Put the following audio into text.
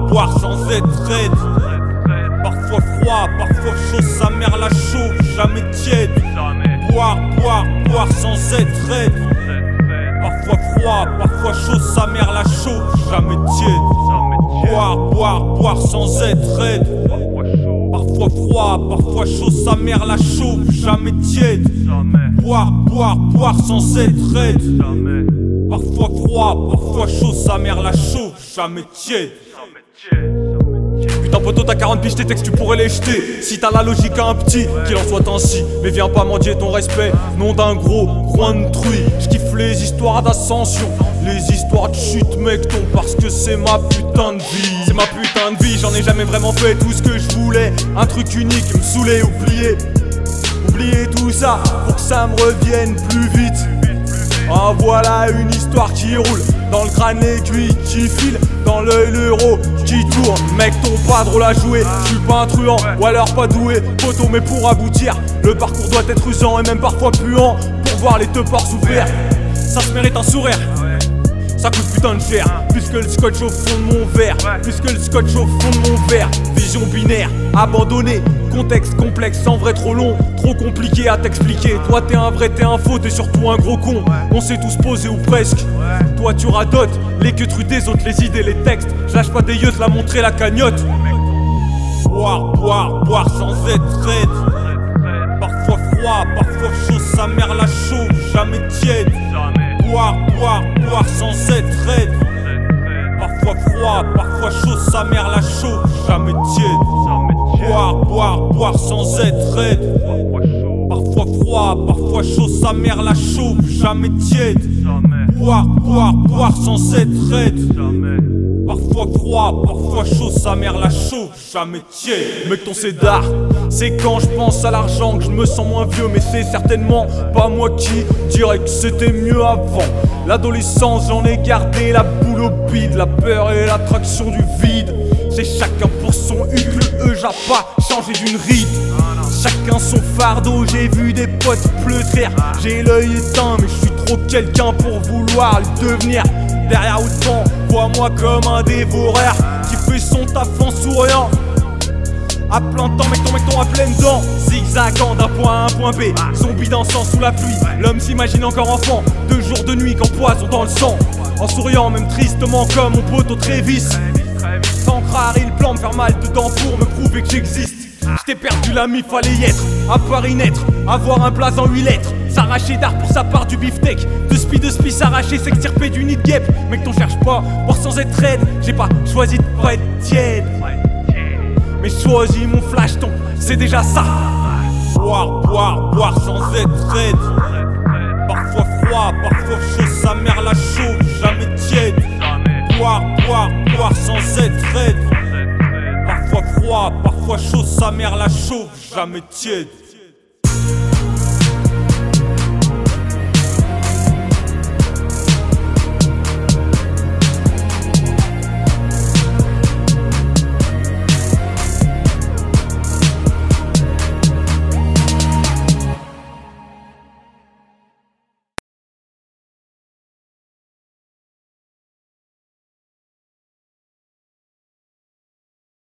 boire sans être raide. Parfois froid, parfois chaud, sa mère la chauffe, jamais tiède. Boire sans être raide. Parfois froid, parfois chaud, sa mère la chauffe, jamais tiède. Boire sans être raide. Parfois froid, parfois chaud, sa mère la chauffe, jamais tiède. Boire sans être raide. Parfois froid, parfois chaud, sa mère la chauffe, jamais tiède. Putain poteau, t'as 40 piges, tes textes tu pourrais les jeter. Si t'as la logique à un petit, qu'il en soit ainsi. Mais viens pas mendier ton respect, nom d'un gros coin de truie. J'kiffe les histoires d'ascension, les histoires de chute mec ton, parce que c'est ma putain de vie. C'est ma putain de vie, j'en ai jamais vraiment fait tout ce que je voulais. Un truc unique, me saouler, oublier tout ça pour que ça me revienne plus vite. Ah voilà une histoire qui roule, dans le crâne aiguille qui file, dans l'œil l'euro qui tourne. Mec ton pas drôle à jouer, je suis pas un truand ou alors pas doué, poteau, mais pour aboutir le parcours doit être usant et même parfois puant. Pour voir les teupors s'ouvrir, ça se mérite un sourire. Ça coûte putain de cher, plus que le scotch au fond de mon verre, plus que le scotch au fond de mon verre. Vision binaire, abandonnée, contexte complexe, en vrai trop long, trop compliqué à t'expliquer. Toi t'es un vrai, t'es un faux, t'es surtout un gros con. On s'est tous posés ou presque. Toi tu radotes, les queues des autres, les idées, les textes. Je lâche pas des yeux, la montrer la cagnotte. Boire sans être raide. Parfois froid, parfois chaud, sa mère la chauffe, jamais tiède. Boire sans être raide. Parfois froid, parfois chaud, sa mère la chauffe, jamais tiède. Boire sans être raide. Parfois froid, parfois chaud, sa mère la chauffe, jamais tiède. Boire sans être raide. Parfois froid, parfois chaud, sa mère la chauffe, jamais tiède. Mec ton cédar, c'est quand je pense à l'argent que je me sens moins vieux. Mais c'est certainement pas moi qui dirais que c'était mieux avant. L'adolescence j'en ai gardé la boule au bide, la peur et l'attraction du vide. C'est chacun pour son hucle, j'ai pas changé d'une ride. Chacun son fardeau, j'ai vu des potes pleutrer. J'ai l'œil éteint mais je suis trop quelqu'un pour vouloir le devenir. Derrière ou devant, vois-moi comme un dévoreur qui fait son taf en souriant. À plein temps, mec ton à pleines dents, zigzagant d'un point A à un point B. Zombie dansant sous la pluie, l'homme s'imagine encore enfant. De jour, de nuit, qu'en poison dans le sang. En souriant, même tristement comme mon pote au Trévis. Sans croire, il plan me faire mal dedans pour me prouver que j'existe. J't'ai perdu l'ami, fallait y être, à Paris naître, avoir un blaze en 8 lettres. S'arracher d'art pour sa part du beefsteak. De spi s'arracher, s'extirper du nid de guêpe. Mec t'en cherche pas, boire sans être raide. J'ai pas choisi de pas être tiède, mais choisi mon flash-ton, c'est déjà ça. Boire sans être raide. Parfois froid, parfois chaud, sa mère la chauffe, jamais tiède. Boire sans être raide. Parfois froid, parfois chaud, sa mère la chauffe, jamais tiède.